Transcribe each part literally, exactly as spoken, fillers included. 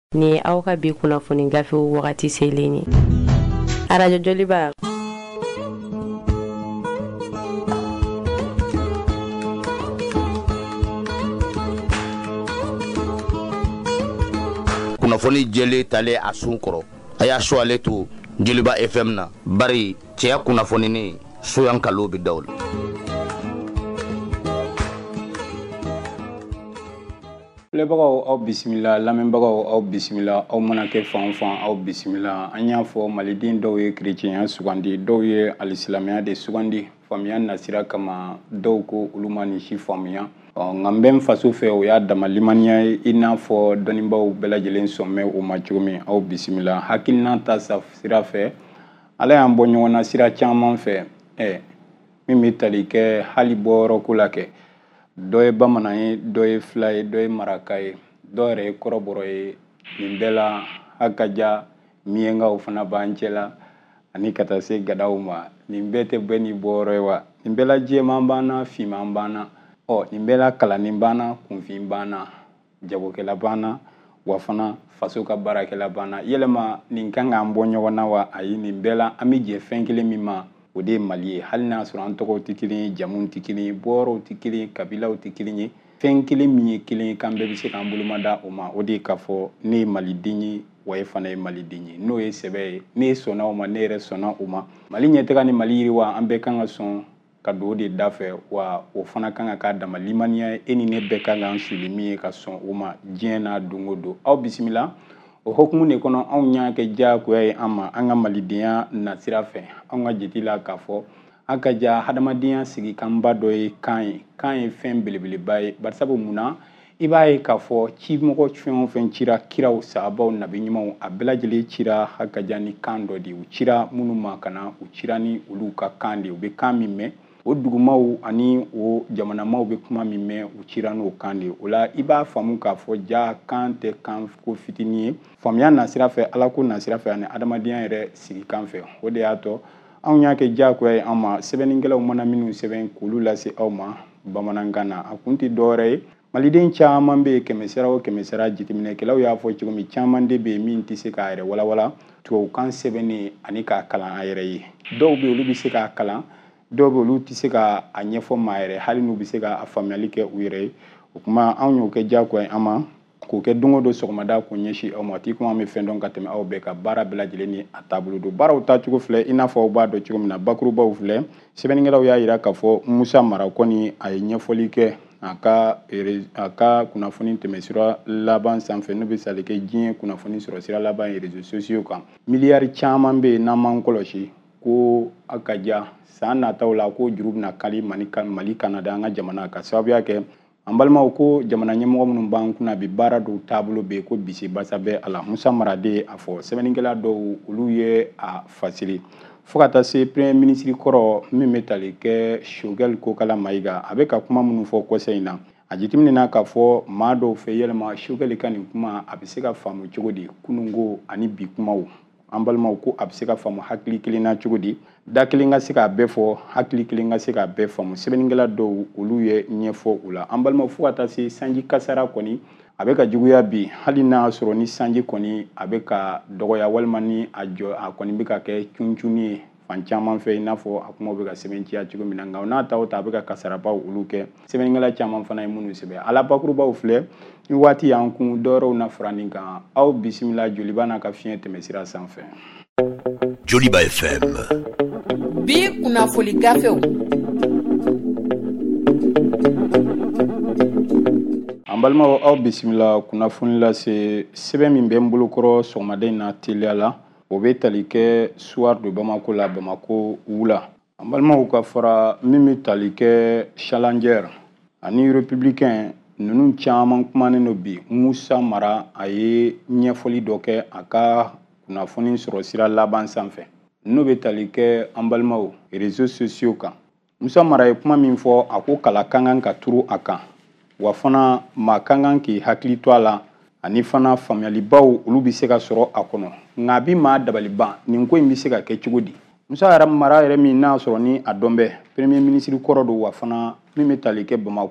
ni aw ka bi kunnafoni gafe wagati selen ye arajo Joliba kunnafoni jeli tale a sun kɔrɔ a y'a so ale to Joliba F M na bari cɛya kunnafoni ni soyan kalo bi dawl lebagaw aw bisimila lamɛnbagaw aw bisimila aw mana kɛ fan fan aw bisimila an y'a fɔ maliden dɔw ye chrétien sugandi dɔw ye alisilamɛya de sugandi faamuya nasira kama dɔw ko olu ma ni si faamuya nka n bɛ n faso fɛ o y'a dama limaniya ye i n'a fɔ dɔnnibaw bɛɛ lajɛlen sɔnmɛ o ma cogo min aw bisimila hakilina ta sira fɛ ala y'an bɔ ɲɔgɔn na sira caman fɛ ɛ min bɛ tali kɛ hali bɔyɔrɔ ko la kɛ dɔ ye bamanan ye dɔ ye fila ye dɔ ye maraka ye dɔ yɛrɛ ye kɔrɔbɔrɔ ye nin bɛɛ la hakaja miyengaw fana b'an cɛla ani ka taa se gadaw ma nin bɛɛ tɛ bɛɛ ni bɔyɔrɔ ye wa nin bɛɛ la jɛman banna finman banna ɔ nin bɛɛ la kalanin banna kunfin banna jagokɛla banna wa fana faso ka baarakɛla banna yɛlɛma nin kan k'an bɔ ɲɔgɔn na wa ayi nin bɛɛ la an bɛ jɛ fɛn kelen min ma o de ye Mali ye hali n'a sɔrɔ an tɔgɔw tɛ kelen ye jamuw tɛ kelen ye bɔyɔrɔw tɛ kelen ye kabilaw tɛ kelen ye fɛn kelen min ye kelen ye k'an bɛɛ bɛ se k'an bolomada o ma o de ye k'a fɔ ne ye maliden ye wa e fana ye maliden ye n'o ye sɛbɛ ye ne sɔnna o ma ne yɛrɛ sɔnna o ma Mali ɲɛtaga ni Mali yiriwa an bɛɛ kan ka sɔn ka don o de da fɛ wa o fana kan ka k'a dama limaniya ye e ni ne bɛɛ kan k'an suli min ye ka sɔn o ma diɲɛ n'a don o don aw bisimila o hukumu de kɔnɔ anw y'a kɛ diyagoya ye an ma an ka malidenya nasira fɛ anw ka jate la k'a fɔ a ka ja hadamadenya sigikanba dɔ ye kan ye kan ye fɛn belebeleba ye barisabu mun na i b'a ye k'a fɔ cimɔgɔ fɛn o fɛn cira kiraw sahabaw nabi ɲumanw a bɛɛ lajɛlen cira hakaja ni kan dɔ de u cira minnu ma ka na u cira ni olu ka kan de u bɛ kan min mɛn o dugumaw ani o jamanamaw bɛ kuma min mɛn u cira n'o kan de o la i b'a faamu k'a fɔ ja kan tɛ kan ko fitinin ye faamuya nasira fɛ ala ko nasira fɛ ani adamadenya yɛrɛ sigikan fɛ o de y'a to anw y'a kɛ diyagoya ye an ma sɛbɛnnikɛlaw mana minnu sɛbɛn k'olu lase aw ma bamanankan na a kun tɛ dɔwɛrɛ ye maliden caman bɛ yen kɛmɛsara o kɛmɛsara jateminɛkɛlaw y'a fɔ cogo min caman de bɛ yen min tɛ se k'a yɛrɛ walawala tubabukan sɛbɛnnen ani k'a kalan a yɛrɛ ye dɔw bɛ yen olu bɛ se k'a kalan dɔw bɛ olu tɛ se k'a ɲɛfɔ maa yɛrɛ hali n'u bɛ se k'a faamuyali kɛ u yɛrɛ ye o kuma anw y'o kɛ diyagoya ye an ma k'o kɛ don o don sɔgɔmada k'o ɲɛsin aw ma ti kuma an bɛ fɛn dɔn ka tɛmɛ aw bɛɛ ka baara bɛɛ lajɛlen ni a taabolo don baaraw taacogo filɛ i n'a fɔ aw b'a dɔn cogo min na bakurubaw filɛ sɛbɛnnikɛlaw y'a jira k'a fɔ Musa Mara kɔni a ye ɲɛfɔli kɛ a ka a ka kunnafoni tɛmɛsira laban sanfɛ n'o bɛ sali kɛ diɲɛ kunnafoni sɔrɔ sira laban ye réseaux sociaux kan miliyari caman bɛ yen n'an m'an kɔlɔsi ko a ka ja san nataw la ko juru bɛna kali Mali kana da an ka jamana ka sababuya kɛ an balimaw ko jamana ɲɛmɔgɔ minnu b'an kunna bi baara dɔw taabolo bɛ yen ko bisi basa bɛ a la Musa Mara de a fɔ sɛbɛnnikɛla dɔw olu ye a fasiri fo ka taa se premier ministre kɔrɔ min bɛ tali kɛ Choguel Kokala Mayiga a bɛ ka kuma minnu fɔ kɔsɛ in na a jateminɛna k'a fɔ maa dɔw fɛ yɛlɛma Choguel ka nin kuma a bɛ se ka faamu cogo di kununko ani bi kumaw an balimaw ko a bɛ se ka faamu hakili kelen na cogo di da kelen ka se k'a bɛɛ fɔ hakili kelen ka se k'a bɛɛ faamu sɛbɛnnikɛla dɔw olu ye ɲɛfɔ u la an balimaw fo ka taa se sanji kasara kɔni a bɛ ka juguya bi hali n'a y'a sɔrɔ ni sanji kɔni a bɛ ka dɔgɔya walima ni a jɔ a kɔni bɛ ka kɛ cuncunni ye fan caman fɛ i n'a fɔ a kumaw bɛ ka sɛbɛnciya cogo min na nka n'a ta o ta a bɛ ka kasarabaw olu kɛ sɛbɛnnikɛla caman fana ye minnu sɛbɛn ala bakurubaw filɛ ni waati y'an kun dɔwɛrɛw na fara nin kan aw bisimila Joliba n'a ka fiɲɛ tɛmɛsira sanfɛ. Joliba F M. Bi kunnafoni gafew. An balimaw aw bisimila kunnafoni lase sɛbɛn min bɛ n bolokɔrɔ sɔgɔmada in na teliya la o bɛ tali kɛ Soir de Bamako la Bamako wula an balimaw ka fara min bɛ tali kɛ Challenger ani républicain ninnu caman kumanen do bi Musa Mara a ye ɲɛfɔli dɔ kɛ a ka kunnafoni sɔrɔ sira laban sanfɛ n'o bɛ tali kɛ an balimaw réseaux sociaux kan Musa Mara ye kuma min fɔ a ko kala ka kan ka turu a kan wa fana maa ka kan k'i hakili to a la ani fana faamuyalibaw olu bɛ se ka sɔrɔ a kɔnɔ nka a bɛ maa dabaliban nin ko in bɛ se ka kɛ cogo di Musa Mara yɛrɛ min n'a sɔrɔ ni a dɔn bɛ premier ministre kɔrɔ don wa fana min bɛ tali kɛ Bamako yan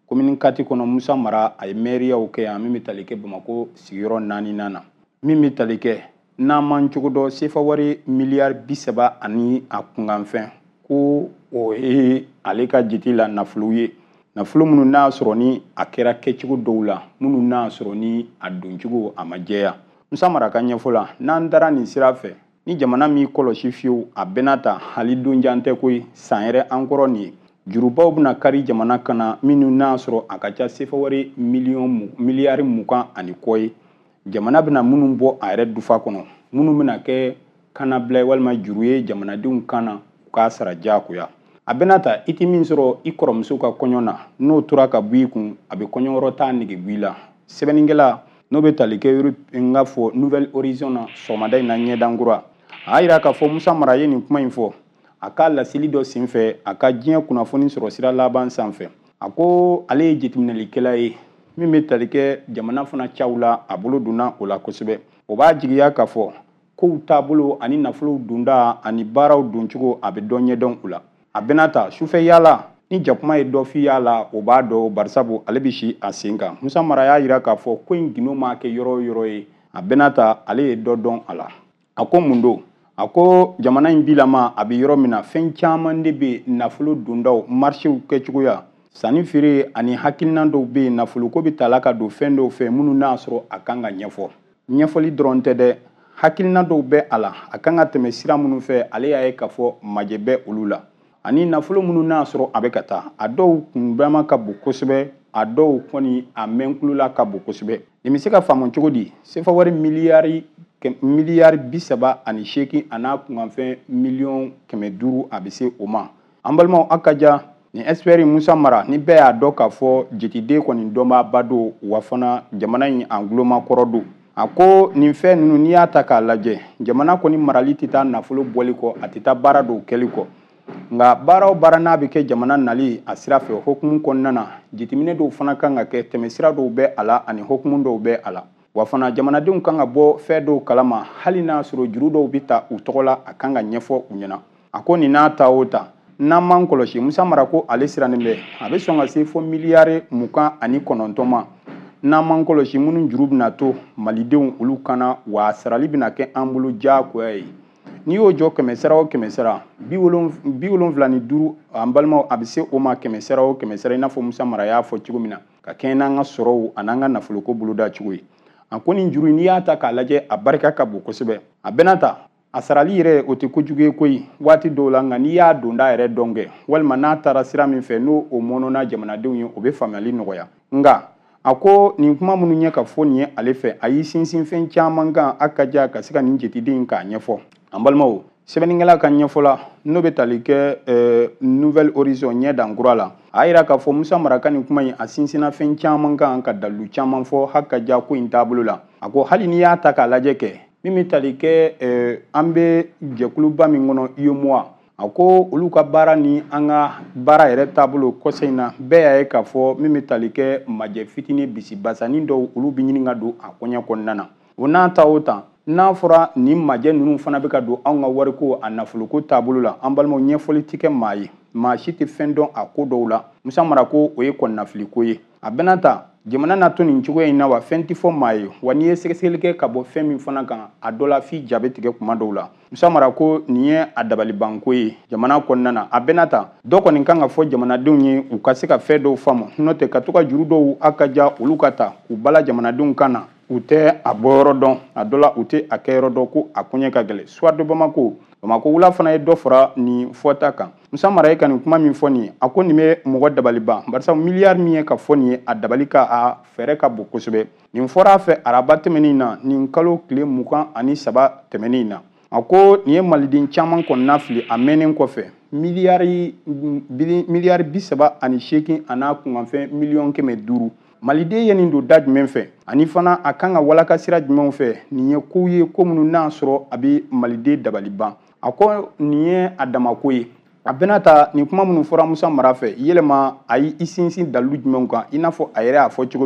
commune kati kɔnɔ Musa Mara a ye maire-yaw kɛ yan min bɛ tali kɛ Bamakɔ sigiyɔrɔ naani na min bɛ tali kɛ n'a man cogo dɔ sefa wari miliyari bi saba ani a kunkanfɛn ko o ye ale ka jate la nafolo ye nafolo minnu n'a sɔrɔ ni a kɛra kɛcogo dɔw la minnu n'a sɔrɔ ni a doncogo a ma jɛya Musa Mara ka ɲɛfɔ la n'an dara nin sira fɛ ni jamana m'i kɔlɔsi fiyewu a bɛɛ n'a ta hali donjan tɛ koyi san yɛrɛ an kɔrɔ nin ye jurubaw bɛna kari jamana kana minnu n'a sɔrɔ a ka ca sefa wari miliyɔn miliyari mugan ani kɔ ye jamana bɛna minnu bɔ a yɛrɛ dufa kɔnɔ minnu bɛna kɛ kanabila walima juru ye jamanadenw kana u k'a sara diyagoya a bɛɛ n'a ta i tɛ min sɔrɔ i kɔrɔmuso ka kɔɲɔ na n'o tora ka bɔ i kun a bɛ kɔɲɔyɔrɔ taa nege bɔ i la sɛbɛnnikɛla n'o bɛ tali kɛ n ka fɔ Nouvelle Horizon na sɔgɔmada in na ɲɛdankura a y'a jira k'a fɔ Musa Mara ye nin kuma in fɔ a ka laseli dɔ senfɛ a ka diɲɛ kunnafoni sɔrɔ sira laban sanfɛ a ko ale ye jateminɛlikɛla ye min bɛ tali kɛ jamana fana caw la a bolo donna o la kosɛbɛ o b'a jigiya k'a fɔ kow taabolo ani nafolow donda ani baaraw doncogo a bɛ dɔ ɲɛdɔn u la a bɛɛ n'a ta sufɛ yaala ni jakuma ye dɔ f'i y'a la o b'a dɔn barisabu ale bɛ si a sen kan Musa Mara y'a jira k'a fɔ ko in gindo ma kɛ yɔrɔ o yɔrɔ ye a bɛɛ n'a ta ale ye dɔ dɔn a la a ko mun don a ko jamana in bilama a bɛ yɔrɔ min na fɛn caman de bɛ nafolo dondaw marchew kɛcogoya sanni feere ani hakilina dɔw bɛ yen nafolo ko bɛ tala ka don fɛn dɔw fɛ minnu n'a sɔrɔ a kan ka ɲɛfɔ ɲɛfɔli dɔrɔn tɛ dɛ hakilina dɔw bɛ a la a kan ka tɛmɛ sira minnu fɛ ale y'a ye k'a fɔ majɛ bɛ olu la ani nafolo minnu n'a sɔrɔ a bɛ ka taa a dɔw kunbɛma ka bon kosɛbɛ a dɔw kɔni a mɛnkulula ka bon kosɛbɛ nin bɛ se ka faamu cogo di sefa wari miliyari miliyari bi saba ani seegin a n'a kunkanfɛn miliyɔn kɛmɛ duuru a bɛ se o ma an balimaw a ka ja nin expert Musa Mara ni bɛɛ y'a dɔn k'a fɔ jateden kɔni dɔnbaaba don wa fana jamana in a guloma kɔrɔ don a ko nin fɛn ninnu n'i y'a ta k'a lajɛ jamana kɔni marali tɛ taa nafolo bɔli kɔ a tɛ taa baara dɔw kɛli kɔ nka baara o baara n'a bɛ kɛ jamana nali a sira fɛ hokumu kɔnɔna na jateminɛ dɔw fana kan ka kɛ tɛmɛsira dɔw bɛ a la ani hokumu dɔw bɛ a la wa fana jamanadenw kan ka bɔ fɛn dɔw kalama hali n'a sɔrɔ juru dɔw bɛ ta u tɔgɔ la a kan ka ɲɛfɔ u ɲɛna a ko nin n'a ta o ta n'an m'an kɔlɔsi Musa Mara ko ale sirannen bɛ a bɛ sɔn ka se fo miliyari mugan ani kɔnɔntɔn ma n'an m'an kɔlɔsi minnu juru bɛna to malidenw olu kana wa sarali bɛna kɛ an bolo diyagoya ye n'i y'o jɔ kɛmɛ sara o kɛmɛ sara bi wolonwula ni duuru an balimaw a bɛ se o ma kɛmɛ sara o kɛmɛ sara i n'a fɔ Musa Mara y'a fɔ cogo min na ka kɛɲɛ n'an ka sɔrɔw a n'an ka nafoloko boloda cogo ye a ko nin juru n'i y'a ta k'a lajɛ a barika ka bon kosɛbɛ a bɛɛ n'a ta a sarali yɛrɛ o tɛ kojugu ye koyi waati dɔw la nka n'i y'a donda yɛrɛ dɔn kɛ walima n'a taara sira min fɛ n'o o mɔnɔna jamanadenw ye o bɛ faamuyali nɔgɔya nka a ko nin kuma minnu ɲɛ ka fɔ nin ye ale fɛ a y'i sinsin fɛn caman kan a ka ja ka se ka nin jateden k'a ɲɛfɔ an balimaw sɛbɛnnikɛla ka ɲɛfɔ la n'o bɛ tali kɛ Nouvelle Horizon ɲɛdankura la a y'a jira k'a fɔ Musa Mara ka nin kuma in a sinsinna fɛn caman kan ka dalilu caman fɔ hali ka ja ko in taabolo la a ko hali n'i y'a ta k'a lajɛ kɛ min bɛ tali kɛ an bɛ jɛkuluba min kɔnɔ U E M O A a ko olu ka baara ni an ka baara yɛrɛ taabolo kɔsa in na bɛɛ y'a ye k'a fɔ min bɛ tali kɛ majɛ fitinin bisibasanin dɔw olu bɛ ɲini ka don a koɲɛ kɔnɔna na o n'a ta o ta n'a fɔra nin majɛ ninnu fana bɛ ka don anw ka wariko a nafoloko taabolo la an balimaw ɲɛfɔli tɛ kɛ maa ye maa si tɛ fɛn dɔn a ko dɔw la Musa Mara ko o ye kɔnɔnafiliko ye a bɛɛ n'a ta jamana na to nin cogoya in na wa fɛn tɛ fɔ maa ye wa n'i ye sɛgɛsɛgɛli kɛ ka bɔ fɛn min fana kan a dɔ la f'i ja bɛ tigɛ kuma dɔw la Musa Mara ko nin ye a dabalibanko ye jamana kɔnɔna na a bɛɛ n'a ta dɔ kɔni kan ka fɔ jamanadenw ye u ka se ka fɛn dɔw faamu n'o tɛ ka to ka juru dɔw a ka ja olu ka ta k'u bala jamanadenw kan na u tɛ a bɔ yɔrɔ dɔn a dɔ la u tɛ a kɛ yɔrɔ dɔn ko a koɲɛ ka gɛlɛn soit de Bamako Bamako wula fana ye dɔ fara nin fɔta kan Musa Mara ye ka nin kuma min fɔ nin ye a ko nin bɛ mɔgɔ dabali ban barisa miliyari min ye ka fɔ nin ye a dabali ka a fɛɛrɛ ka bon kosɛbɛ nin fɔra a fɛ araba tɛmɛnen na nin kalo tile mugan ani saba tɛmɛnen na a ko nin ye maliden caman kɔnɔna fili a mɛnnen kɔfɛ miliyari miliyari bi saba ani seegin a n'a kunkanfɛn miliyɔn kɛmɛ duuru maliden ye nin don da jumɛn fɛ ani fana a kan ka walaka sira jumɛnw fɛ nin ye kow ye ko minnu n'a sɔrɔ a bɛ maliden dabali ban a ko nin ye a damako ye a bɛɛ n'a ta nin kuma minnu fɔra Musa Mara fɛ yɛlɛma a y'i sinsin dalilu jumɛnw kan i n'a fɔ a yɛrɛ y'a fɔ cogo min na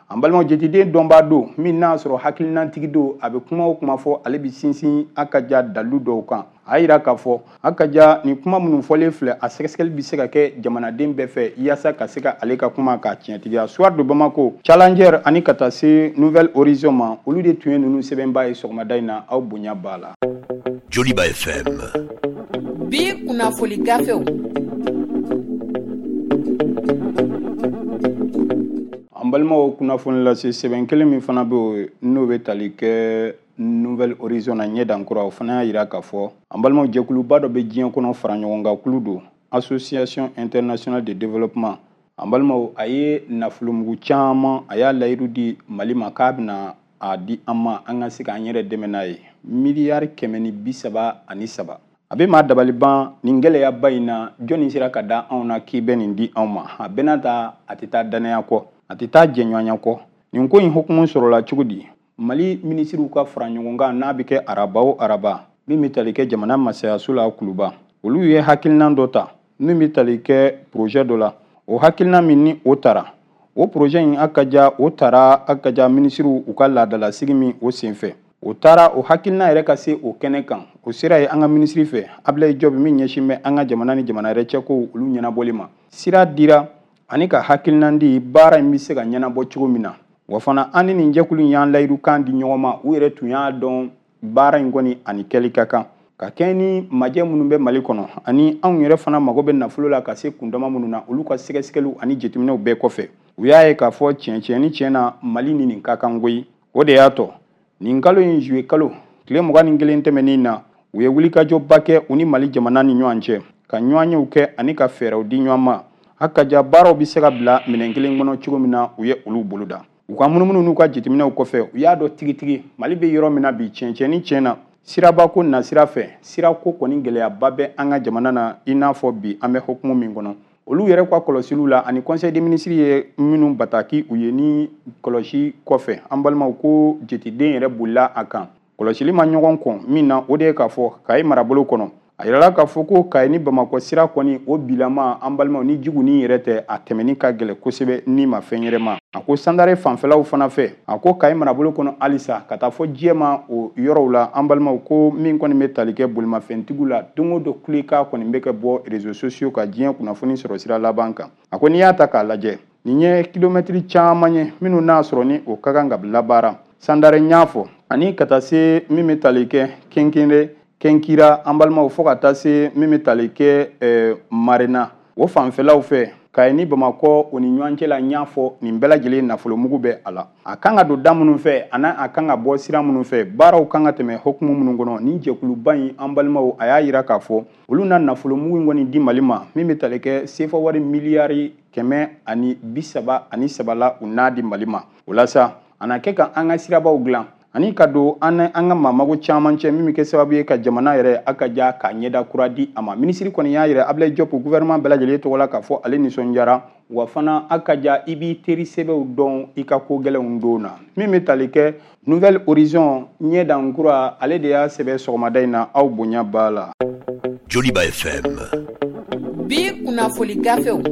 an balimaw jatiden dɔnbaa don min n'a sɔrɔ hakilinatigi don a bɛ kuma o kuma fɔ ale bɛ sinsin a ka ja dalu dɔw kan a yira k'a fɔ a ka ja nin kuma minnu fɔlen filɛ a sɛgɛsɛgɛli bɛ se ka kɛ jamanaden bɛɛ fɛ yaasa ka se ka ale ka kuma k'a tiɲɛtigiya soir de Bamako Challenger ani ka taa se Nouvelle Horizon ma olu de tun ye ninnu sɛbɛnbaa ye sɔgɔmada in na aw bonya b'a la. Joliba F M. Bi kunnafoni gafew. An balimaw kunnafoni lase sɛbɛn kelen min fana bɛ yen n'o bɛ tali kɛ Nouvelle Horizon na ɲɛdankura o fana y'a jira k'a fɔ an balimaw jɛkuluba dɔ bɛ diɲɛ kɔnɔ fara ɲɔgɔn kan kulu don Association Internationale de Développement an balimaw a ye nafolomugu caman a y'a layidu di Mali ma k'a bɛna a di an ma an ka se k'an yɛrɛ dɛmɛ n'a ye miliyari kɛmɛ ni bi saba ani saba a bɛ maa dabali ban nin gɛlɛyaba in na jɔnni sera ka da anw na k'i bɛ nin di anw ma a bɛɛ n'a ta a tɛ taa danaya kɔ a tɛ taa jɛɲɔgɔnya kɔ nin ko in hukumu sɔrɔla cogo di Mali minisiriw ka fara ɲɔgɔn kan n'a bɛ kɛ araba o araba min bɛ tali kɛ jamana masayaso la kuluba olu ye hakilina dɔ ta min bɛ tali kɛ projet dɔ la o hakilina min ni o taara o projet in a ka ja o taara a ka ja minisiriw u ka laadalasigi min o senfɛ o taara o hakilina yɛrɛ ka se o kɛnɛ kan o sera ye an ka minisiri fɛ Ablaye Diop min ɲɛsin bɛ an ka jamana ni jamana yɛrɛ cɛko olu ɲɛnabɔli ma sira dira ani ka hakilina di baara in bɛ se ka ɲɛnabɔ cogo min na wa fana an ni nin jɛkulu in y'an layidu kan di ɲɔgɔn ma u yɛrɛ tun y'a dɔn baara in kɔni ani kɛli ka kan ka kɛ ni majɛ minnu bɛ Mali kɔnɔ ani anw yɛrɛ fana mago bɛ nafolo la ka se kundama minnu na olu ka sɛgɛsɛgɛliw ani jateminɛw bɛɛ kɔfɛ u y'a ye k'a fɔ tiɲɛ tiɲɛ ni tiɲɛ na Mali ni nin ka kan koyi o de y'a tɔ nin kalo in juillet kalo tile mugan ni kelen tɛmɛnen na u ye wulikajɔba kɛ u ni Mali jamana ni ɲɔgɔn cɛ ka ɲɔgɔnyew kɛ ani ka fɛɛrɛw di ɲɔgɔn ma a ka ja baaraw bɛ se ka bila minɛn kelen kɔnɔ cogo min na u ye olu boloda u ka munumunu n'u ka jateminɛw kɔfɛ u y'a dɔn tigitigi Mali bɛ yɔrɔ min na bi tiɲɛ tiɲɛ ni tiɲɛ na siraba ko na sira fɛ sira ko kɔni gɛlɛyaba bɛ an ka jamana na i n'a fɔ bi an bɛ hukumu min kɔnɔ olu yɛrɛ ka kɔlɔsiliw la ani conseil des ministres ye minnu bataki u ye ni kɔlɔsi kɔfɛ an balimaw ko jetiden yɛrɛ bolila a kan kɔlɔsili ma ɲɔgɔn kɔn min na o de ye k'a fɔ Kayi marabolo kɔnɔ a yirala k'a fɔ ko Kayi ni Bamakɔ sira kɔni o bilama an balimaw ni jugu ni yɛrɛ tɛ a tɛmɛni ka gɛlɛ kosɛbɛ ni ma fɛn yɛrɛ ma a ko Sandare fanfɛlaw fana fɛ a ko Kayi marabolo kɔnɔ halisa ka taa fɔ diɲɛ ma o yɔrɔw la an balimaw ko min kɔni bɛ tali kɛ bolimafɛntigiw la don o don kulekan kɔni bɛ kɛ bɔ réseaux sociaux ka diɲɛ kunnafoni sɔrɔ sira laban kan a ko n'i y'a ta k'a lajɛ nin ye kilomɛtiri caman ye minnu n'a sɔrɔ ni o ka kan ka labaara Sandare y'a fɔ ani ka taa se min bɛ tali kɛ Kenkere Kenkira an balimaw fo ka taa se min bɛ tali kɛ eh, Marena o fanfɛlaw fɛ Kayi ni Bamakɔ o ni ɲɔgɔn cɛ la n y'a fɔ nin bɛɛ lajɛlen nafolomugu bɛ a la a kan ka don da minnu fɛ ani a kan ka bɔ sira minnu fɛ baaraw kan ka tɛmɛ hukumu minnu kɔnɔ ni jɛkuluba in an balimaw a y'a jira k'a fɔ olu na nafolomugu in kɔni di Mali ma min bɛ tali kɛ sefa wari miliyari kɛmɛ ani bi saba ani saba la u n'a di Mali ma o la sa a na kɛ ka an ka sirabaw dilan ani ka don an an ka maamago caman cɛ min bɛ kɛ sababu ye ka jamana yɛrɛ a ka ja ka ɲɛda kura di a ma minisiri kɔni y'a yɛrɛ Ablaye Diop gouvernement bɛɛ lajɛlen tɔgɔ la k'a fɔ ale nisɔndiyara wa fana a ka ja i b'i teri sɛbɛnw dɔn i ka ko gɛlɛnw don na min bɛ tali kɛ Nouvelle Horizon ɲɛdankura ale de y'a sɛbɛn sɔgɔmada in na aw bonya b'a la. Joliba F M. Bi kunnafoni gafew.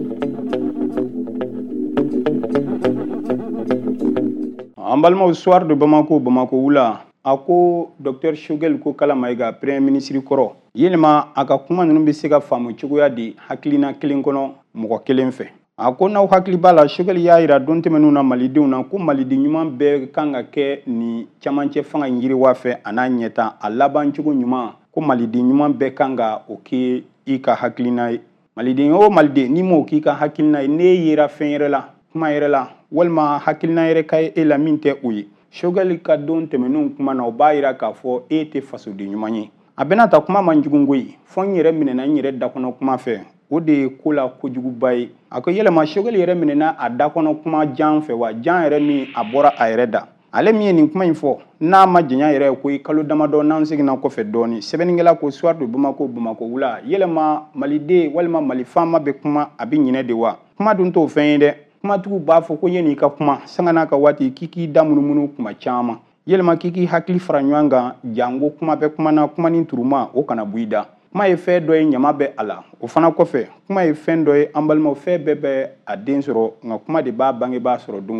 An balimaw soir de Bamako Bamako wula a ko Docteur Choguel ko Kala Mayiga premier ministre kɔrɔ yelima a ka kuma ninnu bɛ se ka faamu cogoya di hakilina kelen kɔnɔ mɔgɔ kelen fɛ a ko n'aw hakili b'a la Choguel y'a jira don tɛmɛnenw na malidenw na ko maliden ɲuman bɛɛ kan ka kɛ ni camancɛ fanga in yiriwa fɛ a n'a ɲɛta a laban cogo ɲuman ko maliden ɲuman bɛɛ kan ka o kɛ i ka hakilina ye maliden o maliden n'i m'o k'i ka hakilina ye n'e yera fɛn yɛrɛ la kuma yɛrɛ la walima hakilina yɛrɛ ka ye e la min tɛ o ye Choguel ka don tɛmɛnenw kuma na o b'a jira k'a fɔ e tɛ fasoden ɲuman ye a bɛna ta kuma man jugu koyi fɔ n yɛrɛ minɛna n yɛrɛ dakɔnɔ kuma fɛ o de ye ko la kojuguba ye a ko yɛlɛma Choguel yɛrɛ minɛna a dakɔnɔ kuma jan fɛ wa jan yɛrɛ min a bɔra a yɛrɛ da ale min ye nin kuma in fɔ n'a ma janya yɛrɛ ko kalo damadɔ n'an seginna kɔfɛ dɔɔni sɛbɛnnikɛla ko soir de Bamako Bamako wula yɛlɛma maliden walima malifaama bɛ kuma a bɛ ɲinɛ de wa kuma dun t'o fɛn ye dɛ kumatigiw b'a fɔ ko yan'i ka kuma sanga n'a ka waati k'i k'i da munumunu kuma caman yɛlɛma k'i k'i hakili fara ɲɔgɔn kan jango kuma bɛ kuma na kuma ni turuma o kana bɔ i da kuma ye fɛn dɔ ye ɲama bɛ a la o fana kɔfɛ kuma ye fɛn dɔ ye an balimaw fɛn bɛɛ bɛ a den sɔrɔ nka kuma de b'a bangebaa sɔrɔ don o don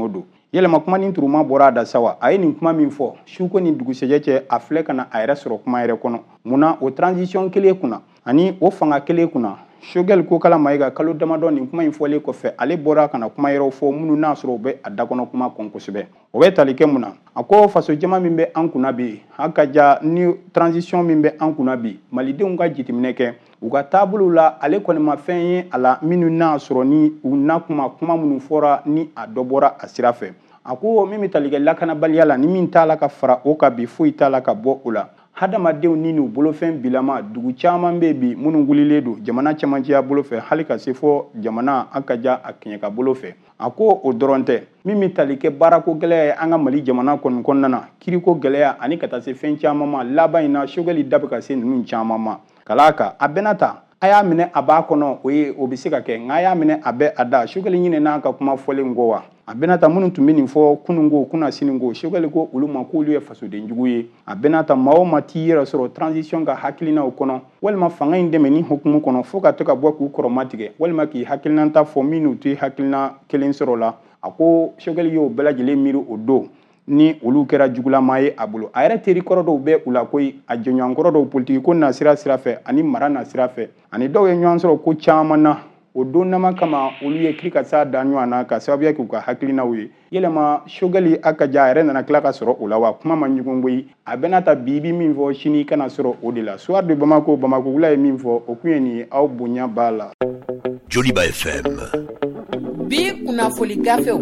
yɛlɛma kuma nin turuma bɔra da sawa a ye nin kuma min fɔ su ko ni dugusɛjɛ cɛ a filɛ ka na a yɛrɛ sɔrɔ kuma yɛrɛ kɔnɔ munna o transition kelen kunna ani o fanga kelen kunna Choguel ko kala Mayiga kalo damadɔ nin kuma in fɔlen kɔfɛ ale bɔra kana kuma yɛrɛw fɔ minnu n'a sɔrɔ u bɛ a dakɔnɔ kuma kɔn kosɛbɛ o bɛ tali kɛ mun na a ko faso jama min bɛ an kunna bi a ka ja ni transition min bɛ an kunna bi malidenw ka jitiminɛ kɛ u ka taabolo la ale kɔni ma fɛn ye a la minnu n'a sɔrɔ ni u na kuma kuma minnu fɔra ni a dɔ bɔra a sira fɛ a ko min bɛ tali kɛ lakanabaliya la ni min t'a la ka fara o ka bi foyi t'a la ka bɔ o la hadamadenw ni n'u bolofɛn bilama dugu caman bɛ bi minnu wulilen don jamana camancɛya bolo fɛ hali ka se fɔ jamana an ka ja a kɛɲɛka bolo fɛ a ko o dɔrɔn tɛ min bɛ tali kɛ baarako gɛlɛya ye an ka Mali jamana kɔni kɔnɔna na kiriko gɛlɛya ani ka taa se fɛn caman ma laban in na Choguel da bɛ ka se ninnu caman ma kala kan a bɛna ta a y'a minɛ a b'a kɔnɔ o ye o bɛ se ka kɛ nka a y'a minɛ a bɛ a da Choguel ɲinɛ n'a ka kuma fɔlen ko wa a bɛna ta minnu tun bɛ nin fɔ kununko kunna sininko Choguel ko olu ma k'olu ye fasoden jugu ye a bɛna ta maa o maa t'i yɛrɛ sɔrɔ transition ka hakilinaw kɔnɔ walima fanga in dɛmɛ ni hukumu kɔnɔ fo ka to ka bɔ k'u kɔrɔma tigɛ walima k'i hakilinata fɔ minnu t'u hakilina kelen sɔrɔ la a ko Choguel y'o bɛɛ lajɛlen miiri o don ni olu kɛra jugulama ye a bolo a yɛrɛ teri kɔrɔ dɔw bɛ u la koyi a jɛɲɔgɔn kɔrɔ dɔw politiki ko na sira sira fɛ ani mara na sira fɛ ani dɔw ye ɲɔgɔn sɔrɔ ko caman na o don nama kama olu ye kiri ka s'a da ɲɔgɔn na ka sababuya kɛ u ka hakilinaw ye yɛlɛma Choguel a ka ja a yɛrɛ nana tila ka sɔrɔ o la wa kuma ma ɲugun koyi a bɛna ta bi bi min fɔ sini kana sɔrɔ o de la Soir de Bamako Bamako wula ye min fɔ o kun ye nin ye aw bonya b'a la Joliba F M bi kunnafoni gafew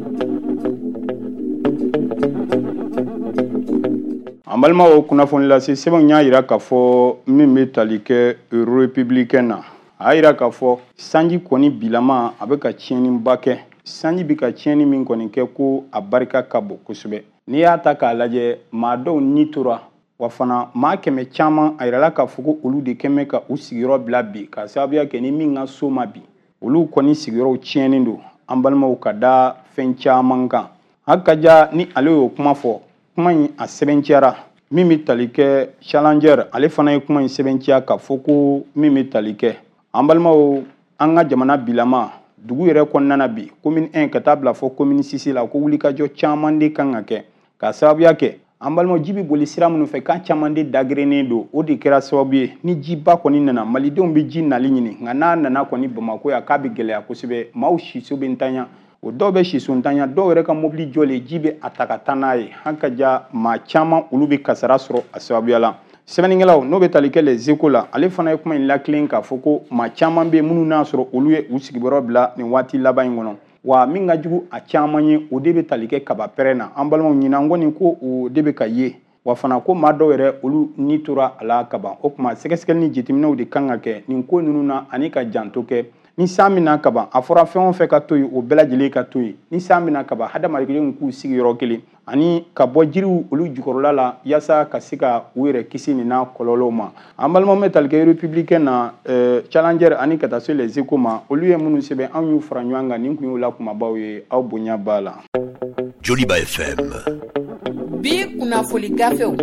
an balimaw kunnafoni lase sɛbɛnw y'a jira k'a fɔ min bɛ tali kɛ républicain na a y'a jira k'a fɔ sanji kɔni bilama a bɛ ka tiɲɛniba kɛ sanji bɛ ka tiɲɛni min kɔni kɛ ko a barika ka bon kosɛbɛ n'i y'a ta k'a lajɛ maa dɔw ni tora wa fana maa kɛmɛ caman a yirala k'a fɔ ko olu de kɛmɛ ka u sigiyɔrɔ bila bi ka sababuya kɛ ni min ka so ma bi olu kɔni sigiyɔrɔw tiɲɛnen don an balimaw ka da fɛn caman kan a ka ja ni ale y'o kuma fɔ kuma in a sɛbɛnciyara min bɛ tali kɛ Challenger ale fana ye kuma in sɛbɛnciya k'a fɔ ko min bɛ tali kɛ an balimaw an ka jamana bilama dugu yɛrɛ kɔnɔna na bi commune un ka taa bila fɔ commune six la ko wulikajɔ caman de kan ka kɛ ka sababuya kɛ an balimaw ji bɛ boli sira minnu fɛ kan caman de dagerennen don o de kɛra sababu ye ni jiba kɔni nana malidenw bɛ ji nali ɲini nka n'a nana kɔni Bamako yan k'a bɛ gɛlɛya kosɛbɛ maaw siso bɛ ntanya o dɔw bɛ siso ntanya dɔw yɛrɛ ka mobili jɔlen ji bɛ a ta ka taa n'a ye an ka ja maa caman olu bɛ kasara sɔrɔ a sababuya la sɛbɛnnikɛlaw n'o bɛ tali kɛ Les Échos la ale fana ye kuma in lakilen k'a fɔ ko maa caman bɛ minnu n'a sɔrɔ olu ye u sigiyɔrɔ bila nin waati laban in kɔnɔ wa min ka jugu a caman ye o de bɛ tali kɛ kaba pɛrɛn na an balimaw ɲinan kɔni ko o de bɛ ka ye wa fana ko maa dɔw yɛrɛ olu ni tora a la kaban o tuma sɛgɛsɛgɛli ni jateminɛw de kan ka kɛ nin ko ninnu na ani ka janto kɛ ni san bɛna kaban a fɔra fɛn o fɛn ka to yen o bɛɛ lajɛlen ka to yen ni san bɛna kaban hadamadenw k'u sigi yɔrɔ kelen ani ka bɔ jiriw olu jukɔrɔla la yaasa ka se ka u yɛrɛ kisi nin n'a kɔlɔlɔw ma an balimaw bɛ tali kɛ républicain na Challenger ani ka taa se Les Échos ma olu ye minnu sɛbɛn anw y'u fara ɲɔgɔn kan nin kun y'o la kumabaw ye aw bonya b'a la Joliba F M bi kunnafoni gafew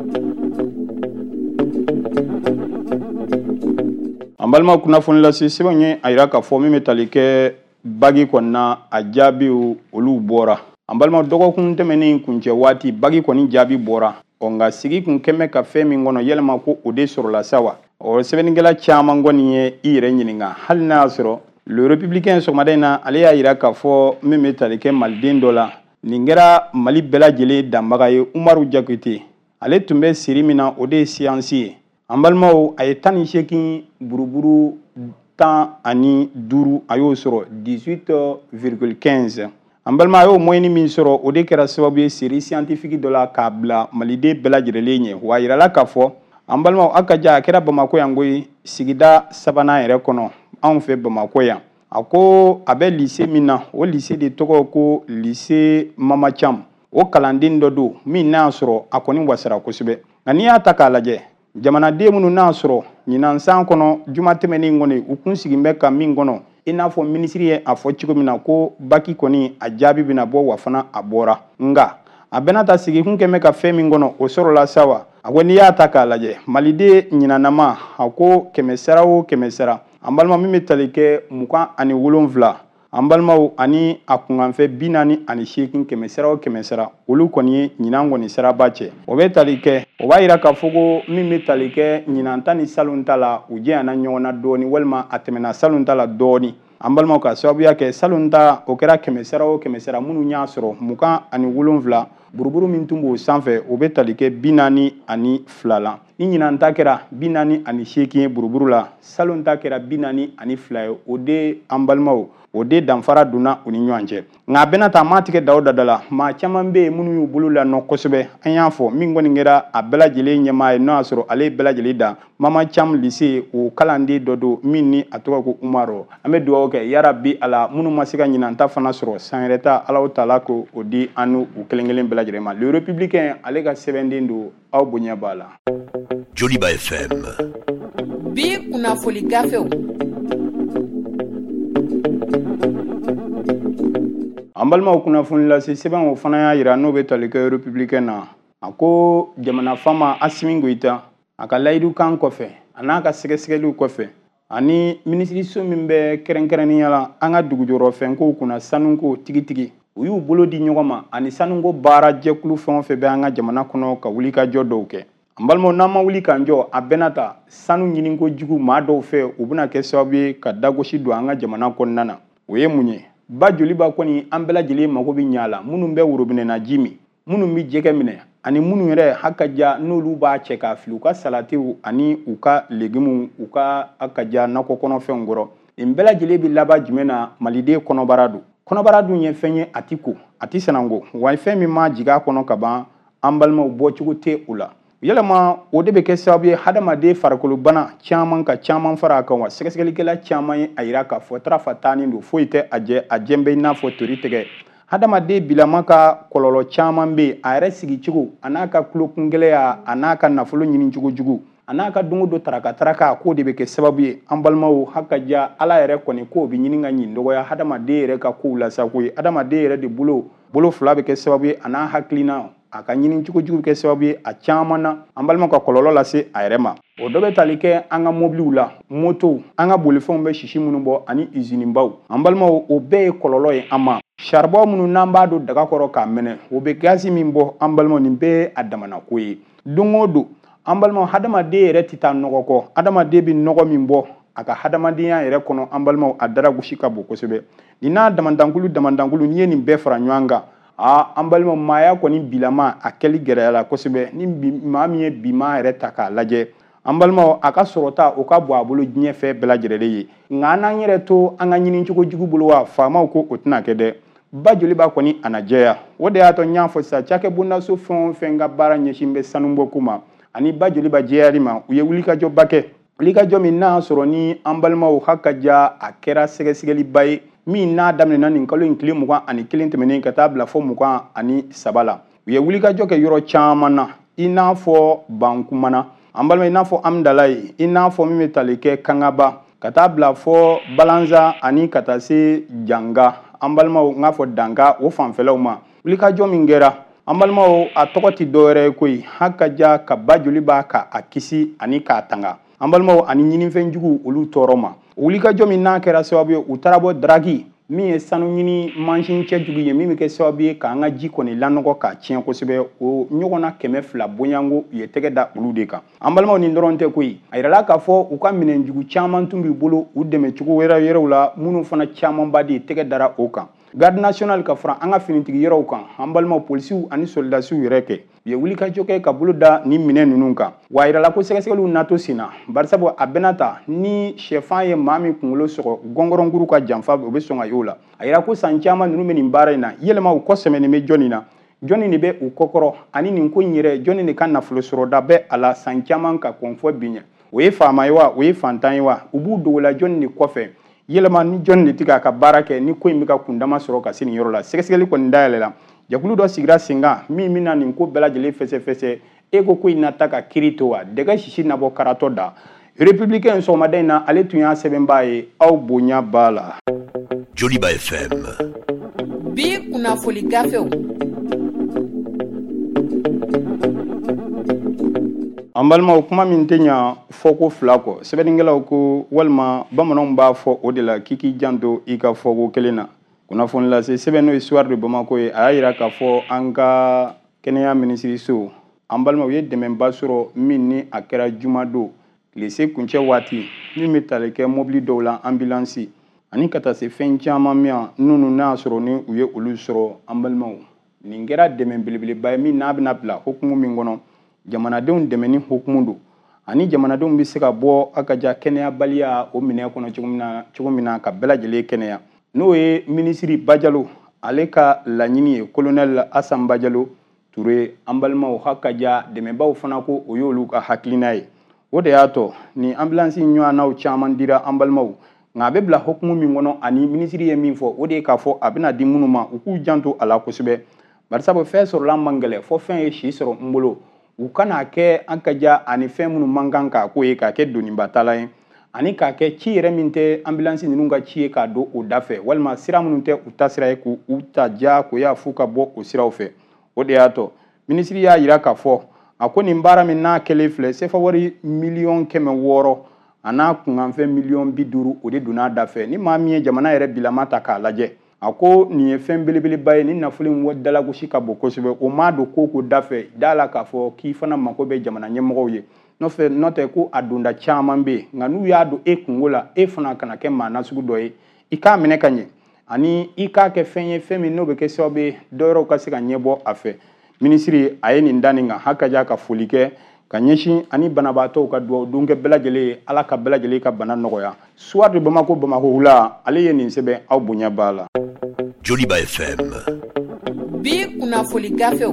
an balima kunnafoni lase sɛbɛnw ye a jira k'a fɔ min bɛ tali kɛ bagi kɔnɔna a jaabiw olu bɔra an balima dɔgɔkun tɛmɛnen kuncɛ waati bagi kɔni jaabi bɔra ɔ nka sigi kun kɛmɛ ka fɛn min kɔnɔ yɛlɛma ko o de sɔrɔla sa wa ɔ sɛbɛnnikɛla caman kɔni ye i yɛrɛ ɲininka hali n'a y'a sɔrɔ le républicain sɔgɔmada in na ale y'a jira k'a fɔ min bɛ tali kɛ maliden dɔ la nin kɛra Mali bɛɛ lajɛlen danbaga ye Umaru Jakite ale tun bɛ siri min na o de ye siyansi ye an balimaw a ye tan ni seegin buruburu tan ani duuru a y'o sɔrɔ dix-huit virgule quinze an balima a y'o moyenne min sɔrɔ o de kɛra sababu ye série scientifique dɔ la k'a bila maliden bɛɛ lajɛlen ɲɛ wa a yirala k'a fɔ an balimaw a ka ja a kɛra Bamako yan koyi sigida sabanan yɛrɛ kɔnɔ anw fɛ Bamako yan a ko a bɛ lycée min na o lycée de tɔgɔ ko lycée Mama Cham o kalanden dɔ don min n'a sɔrɔ a kɔni wasara kosɛbɛ nka n'i y'a ta k'a lajɛ jamanaden minnu n'a sɔrɔ ɲinan san kɔnɔ juma tɛmɛnen kɔni u kun sigin bɛ ka min kɔnɔ i n'a fɔ minisiri ye a fɔ cogo min na ko baki kɔni a jaabi bɛna bɔ wa fana a bɔra nka a bɛna ta sigi kun kɛmɛ ka fɛn min kɔnɔ o sɔrɔla sa wa a ko n'i y'a ta k'a lajɛ maliden ɲinanama a ko kɛmɛ sara o kɛmɛ sara an balima min bɛ tali kɛ mugan ani wolonwula an balimaw ani a kunkanfɛ bi naani ani seegin kɛmɛ sara o kɛmɛ sara olu kɔni ye ɲinan kɔni siraba cɛ o bɛ tali kɛ o b'a yira k'a fɔ ko min bɛ tali kɛ ɲinan ta ni salon ta la u jɛyana ɲɔgɔn na dɔɔni walima a tɛmɛna salon ta la dɔɔni an balimaw ka sababuya kɛ salon ta o kɛra kɛmɛ sara o kɛmɛ sara minnu y'a sɔrɔ mugan ani wolonfila buruburu min tun b'o sanfɛ o bɛ tali kɛ bi naani ani fila la ni ɲinan ta kɛra bi naani ani seegin ye buruburu la salon ta kɛra bi naani ani fila ye o de an balimaw o de danfara donna u ni ɲɔgɔn cɛ nka a bɛna ta maa tigɛ da o da la maa caman bɛ yen minnu y'u bolo la nɔ kosɛbɛ an y'a fɔ min kɔni kɛra a bɛɛ lajɛlen ɲɛmaa ye n'o y'a sɔrɔ ale ye bɛɛ lajɛlen da mama cam lise o kalanden dɔ don min ni a tɔgɔ ko umaru an bɛ dugawu kɛ yarabi ala minnu ma se ka ɲinan ta fana sɔrɔ san yɛrɛ ta ala taala ko o di an n'u kelen kelen bɛɛ lajɛlen ma le républicain ale ka sɛbɛnden don aw bonya b'a la. Joliba F M. Bi kunnafoni gafew. an balimaw kunnafoni lase sɛbɛn o fana y'a jira n'o bɛ tali kɛ républicain na a ko jamana fama Asimi Goita a ka layidu kan kɔfɛ a n'a ka sɛgɛsɛgɛliw kɔfɛ ani minisiriso min bɛ kɛrɛnkɛrɛnnenya la an ka dugujɔrɔfɛnkow kunna sanuko tigitigi u y'u bolo di ɲɔgɔn ma ani sanuko baara jɛkulu fɛn o fɛn bɛ an ka jamana kɔnɔ ka wuli ka jɔ dɔw kɛ an balimaw n'an ma wuli k'an jɔ a bɛna ta sanu ɲiniko jugu maa dɔw fɛ u bɛna kɛ sababu ye ka dagosi don an ka jamana kɔnɔna na o ye mun ye ba joliba kɔni an bɛɛ lajɛlen mago bɛ ɲa la minnu bɛ worobinɛna ji min minnu bɛ jɛgɛ minɛ ani minnu yɛrɛ hakaja n'olu b'a cɛ k'a fili u ka salatiw ani u ka legumes u ka hakaja nakɔ kɔnɔfɛnw kɔrɔ nin bɛɛ lajɛlen bɛ laban jumɛn na maliden kɔnɔbara don kɔnɔbara dun ye fɛn ye a ti ko a ti sanango wa fɛn min ma jigin a kɔnɔ ka ban an balimaw bɔcogo tɛ o la yalama o de bɛ kɛ sababu ye hadamaden farikolobana caman ka caman fara a kan wa sɛgɛsɛgɛlikɛla caman ye a yira k'a fɔ tarafa taani don foyi tɛ a jɛ a jɛn bɛ i n'a fɔ tori tigɛ hadamaden bilama ka kɔlɔlɔ caman bɛ yen a yɛrɛ sigicogo a n'a ka tulokungɛlɛya a n'a ka nafolo ɲini cogo jugu a n'a ka don o don taraka taraka k'o de bɛ kɛ sababu ye an balimaw hakaja ala yɛrɛ kɔni k'o bɛ ɲini ka ɲin dɔgɔya hadamaden yɛrɛ ka kow lasago ye hadamaden yɛrɛ de bolo bolo fila bɛ kɛ sababu ye a n'a hakilina a ka ɲini cogo jugu kɛ sababu ye a caman na an balimaw ka kɔlɔlɔ lase a yɛrɛ ma o dɔ bɛ tali kɛ an ka mobiliw la motow an ka bolifɛnw bɛ sisi minnu bɔ ani usine baw an balimaw o bɛɛ ye kɔlɔlɔ ye an ma charbon minnu n'an b'a don daga kɔrɔ k'a minɛ o bɛ gazi min bɔ an balimaw nin bɛɛ ye a damana ko ye don o don an balimaw hadamaden yɛrɛ tɛ taa nɔgɔ kɔ hadamaden bɛ nɔgɔ min bɔ a ka hadamadenya yɛrɛ kɔnɔ an balimaw a dara gosi ka bon kosɛbɛ nin n'a damadankulu damadankulu n'i ye nin bɛɛ fara ɲɔgɔn kan aa an balimaw maaya kɔni bilama a kɛli gɛrɛya la kosɛbɛ ni maa min ye bima yɛrɛ ta k'a lajɛ an balimaw a ka sɔrɔta o ka bɔ a bolo diɲɛ fɛ bɛɛ lajɛlen ye nka an n'an yɛrɛ to an ka ɲini cogo jugu bolo wa faamaw ko o tɛna kɛ dɛ ba joliba kɔni a na jɛya o de y'a to n y'a fɔ sisan cakɛ bondaso fɛn o fɛn ka baara ɲɛsin bɛ sanubɔko ma ani ba joliba jɛyali ma u ye wulikajɔba kɛ wulikajɔ min n'a sɔrɔ ni an balimaw hakaja a kɛra sɛgɛsɛgɛliba ye min n'a daminɛna nin kalo in tile mugan ani kelen tɛmɛnen ka taa bila fɔ mugan ani saba la u ye wulikajɔ kɛ yɔrɔ caman na i n'a fɔ bankumana an balima i n'a fɔ amdala ye i n'a fɔ min bɛ tali kɛ kangaba ka taa bila fɔ balanza ani ka taa se janga an balimaw n k'a fɔ danka o fanfɛlaw ma wulikajɔ min kɛra an balimaw a tɔgɔ tɛ dɔwɛrɛ ye koyi hakaja ka ba joli b'a ka a kisi ani k'a tanga an balimaw ani ɲinifɛn jugu olu tɔɔrɔ ma wulikajɔ min n'a kɛra sababu ye u taara bɔ daraki min ye sanu ɲini mansin cɛjugu ye min bɛ kɛ sababu ye k'an ka ji kɔni lanɔgɔ k'a tiɲɛ kosɛbɛ o ɲɔgɔnna kɛmɛ fila bonyanko u ye tɛgɛ da olu de kan an balimaw nin dɔrɔn tɛ koyi a yirala k'a fɔ u ka minɛnjugu caman tun b'i bolo u dɛmɛ cogo wɛrɛ yɛrɛw la minnu fana camanba de tɛgɛ dara o kan garde national ka fara an ka finitigi yɔrɔw kan an balimaw polisiw ani soldasiw yɛrɛ kɛ u ye wulikajɔ kɛ ka bolo da nin minɛn ninnu kan wa a yirala ko sɛgɛsɛgɛliw nato sen na barisabu a bɛna ta ni sɛfan ye maa min kunkolo sɔgɔ gɔngɔrɔnkuru ka janfa o bɛ sɔn ka y'o la a yira ko san caman ninnu bɛ nin baara in na yɛlɛma u kɔ sɛmɛnen bɛ jɔnni na jɔnni de bɛ u kɔkɔrɔ ani nin ko in yɛrɛ jɔnni de ka nafolo sɔrɔda bɛ a la san caman ka kɔn fɔ bi ɲɛ o ye faama ye wa o ye fantan ye wa u b'u dogo la jɔnni de kɔfɛ yɛlɛma ni jɔnni de tɛ k'a ka baara kɛ ni ko in bɛ ka kundama sɔrɔ ka se nin yɔrɔ la sɛgɛsɛgɛli kɔni dayɛlɛ la jɛkulu dɔ sigira sen kan min bɛna nin ko bɛɛ lajɛlen fɛsɛfɛsɛ e ko ko in na ta ka kiiri to wa dɛgɛ sisi nabɔ karatɔ da républicain in sɔgɔmada in na ale tun y'a sɛbɛnbaa ye aw bonya b'a la. Joliba F M. Bi kunnafoni gafew. an balimaw kuma min tɛ ɲa fɔ ko fila kɔ sɛbɛnnikɛlaw ko walima bamananw b'a fɔ o de la k'i k'i janto i ka fɔko kelen na kunnafoni lase sɛbɛn n'o ye Soir de Bamako ye a y'a yira k'a fɔ an ka kɛnɛya minisiriso an balimaw u ye dɛmɛba sɔrɔ min ni a kɛra juma don tile se kuncɛ waati min bɛ tali kɛ mobili dɔw la ambulansi ani ka taa se fɛn caman min n'olu n'a sɔrɔ ni u ye olu sɔrɔ an balimaw nin kɛra dɛmɛ belebeleba ye min n'a bɛna bila hukumu min kɔnɔ jamanadenw dɛmɛ ni hukumu don ani jamanadenw bɛ se ka bɔ a ka ja kɛnɛyabaliya o minɛ kɔnɔ cogo min na cogo min na ka bɛɛ lajɛlen kɛnɛya n'o ye minisiri Bajalo ale ka laɲini ye colonel Asan Bajalo Ture an balimaw hakaja dɛmɛbaw fana ko o y'olu ka hakilina ye o de y'a tɔ ni ambulance ɲɔgɔnnaw caman dira an balimaw nka a bɛ bila hukumu min kɔnɔ ani minisiri ye min fɔ o de ye k'a fɔ a bɛna di minnu ma u k'u janto a la kosɛbɛ barisabu fɛn sɔrɔla man gɛlɛn fɔ fɛn ye si sɔrɔ n bolo u kana kɛ an ka ja ani fɛn minnu man kan k'a ko ye k'a kɛ doniba tala ye ani k'a kɛ ci yɛrɛ min tɛ ambulance ninnu ka ci ye k'a don o da fɛ walima sira minnu tɛ u ta sira ye k'u ta diyagoya f'u ka bɔ o siraw fɛ o de y'a tɔ minisiri y'a jira k'a fɔ a ko nin baara min n'a kɛlen filɛ sefa wari miliyɔn kɛmɛ wɔɔrɔ a n'a kunkanfɛn miliyɔn bi duuru o de donn'a da fɛ ni maa min ye jamana yɛrɛ bilama ta k'a lajɛ a ko nin ye fɛn belebeleba ye ni nafolo in dalagosi ka bon kosɛbɛ o maa don ko ko da fɛ da la k'a fɔ k'i fana mako bɛ jamana ɲɛmɔgɔw ye nɔfɛ n'o tɛ ko a donda caman bɛ yen nka n'u y'a don e kungo la e fana kana kɛ maa nasugu dɔ ye i k'a minɛ ka ɲɛ ani i k'a kɛ fɛn ye fɛn min n'o bɛ kɛ sababu ye dɔ wɛrɛw ka se ka ɲɛbɔ a fɛ minisiri a ye nin da nin kan hakaja ka foli kɛ ka ɲɛsin ani banabaatɔw ka dugawu don kɛ bɛɛ lajɛlen ye ala ka bɛɛ lajɛlen ka bana nɔgɔya Soir de Bamako Bamako wula ale ye nin sɛbɛn aw bonya b'a la Joliba F M bi kunnafoni gafew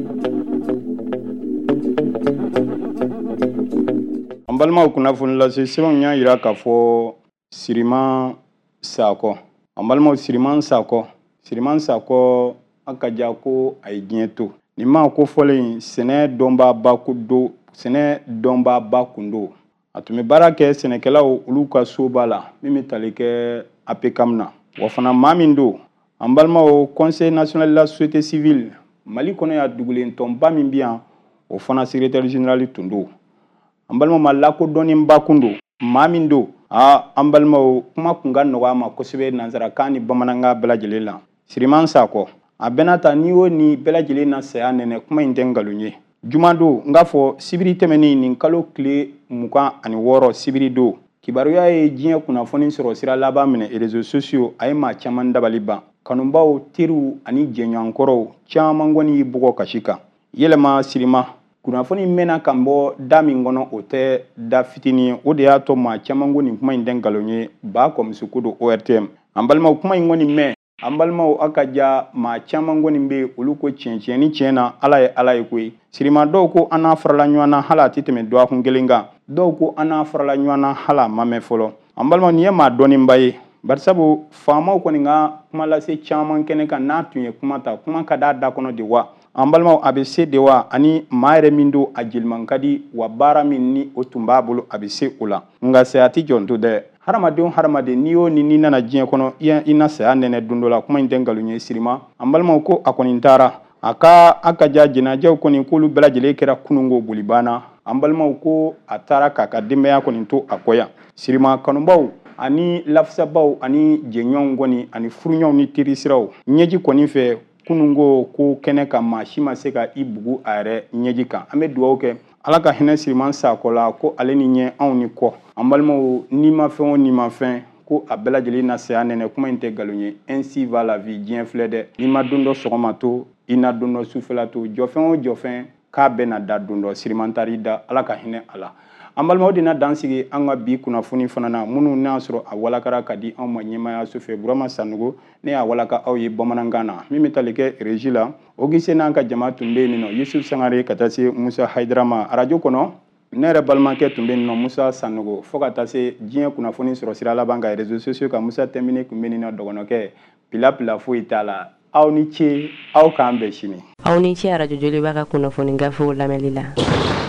an balimaw kunnafoni lase sɛbɛnw y'a jira k'a fɔ Siriman Sakɔ an balimaw Siriman Sakɔ Siriman Sakɔ a ka ja ko a ye diɲɛ to nin maa ko fɔlen sɛnɛ dɔnbaaba ko do sɛnɛ dɔnbaaba kun do a tun bɛ baara kɛ sɛnɛkɛlaw olu ka soba la min bɛ tali kɛ A P C A M na wa fana maa min do an balimaw Conseil national de la société civile Mali kɔnɔ y'a dugulen tɔnba min bɛ yan o fana secrétaire général tun do an balimaw ma lakodɔnnenba kun do maa min do a an balimaw kuma kun ka nɔgɔ a ma kosɛbɛ nanzarakan ni bamanankan bɛɛ lajɛlen la Siriman Sakɔ a bɛna ta n'i y'o ni bɛɛ lajɛlen na saya nɛnɛ kuma in tɛ nkalon ye juma don n k'a fɔ sibiri tɛmɛnen nin kalo tile mugan ani wɔɔrɔ sibiri don kibaruya ye diɲɛ kunnafoni sɔrɔ sira laban minɛ réseaux sociaux a ye maa caman dabali ban kanubaw teriw ani jɛɲɔgɔnkɔrɔw caman kɔni y'i bugɔ kasi kan yɛlɛma Sirima kunnafoni mɛnna kan bɔ da min kɔnɔ o tɛ da fitinin ye o de y'a to maa caman ko nin kuma in tɛ nkalon ye ba kɔmuso ko don O R T M an balimaw kuma in kɔni mɛn an balimaw a ka ja maa caman kɔni bɛ olu ko tiɲɛ tiɲɛ ni tiɲɛ na ala ye ala ye koyi Sirima dɔw ko an n'a farala ɲɔgɔn na hali a tɛ tɛmɛ dɔgɔkun kelen kan dɔw ko an n'a farala ɲɔgɔn na hali a ma mɛn fɔlɔ an balimaw nin ye maa dɔnnenba ye barisabu faamaw kɔni ka kuma lase caman kɛnɛ kan n'a tun ye kuma ta kuma ka d'a da kɔnɔ de wa an balimaw a bɛ se de wa ani maa yɛrɛ min don a jeliman ka di wa baara min ni o tun b'a bolo a bɛ se o la nka saya tɛ jɔn to dɛ hadamadenw hadamaden n'i y'o ni n'i nana diɲɛ kɔnɔ i na saya nɛnɛ don dɔ la kuma in tɛ nkalon ye Sirima an balimaw ko a kɔni taara a ka a ka ja jɛnajɛw kɔni k'olu bɛɛ lajɛlen kɛra kununko boli banna an balimaw ko a taara k'a ka denbaya kɔni to a kɔ yan Sirima kanubaw ani lafisabaw ani jɛɲɔgɔnw kɔni ani furuɲɔgɔnw ni terisiraw ɲɛji kɔni fɛ kununko ko kɛnɛ kan maa si ma se ka i bugu a yɛrɛ ɲɛji kan an bɛ dugawu kɛ ala ka hinɛ Siriman Sakɔ la ko ale ni ɲɛ anw ni kɔ an balimaw ni ma fɛn o ni ma fɛn ko a bɛɛ lajɛlen na saya nɛnɛ kuma in tɛ nkalon ye ainsi va la vie diɲɛ filɛ dɛ n'i ma don dɔ sɔgɔma to i na don dɔ sufɛla to jɔfɛn o jɔfɛn k'a bɛ na da don dɔ Siriman taar'i da ala ka hinɛ a la an balimaw de na dansigi an ka bi kunnafoni fana na minnu n'a sɔrɔ a walakara ka di anw ma ɲɛmayaso fɛ Burama Sanogo ne y'a walaka aw ye bamanankan na min bɛ tali kɛ régie la Ogise n'an ka jama tun bɛ yen nɔ Yusuf Sangare ka taa se Musa Hayidara ma arajo kɔnɔ ne yɛrɛ balimakɛ tun bɛ yen nɔ Musa Sanogo fo ka taa se diɲɛ kunnafoni sɔrɔ sira laban kan réseaux sociaux kan Musa Tɛmini tun bɛ yen nɔ dɔgɔnɔkɛ pila pila foyi t'a la aw ni ce aw k'an bɛn sini aw ni ce arajo Joliba ka kunnafoni gafew lamɛnli la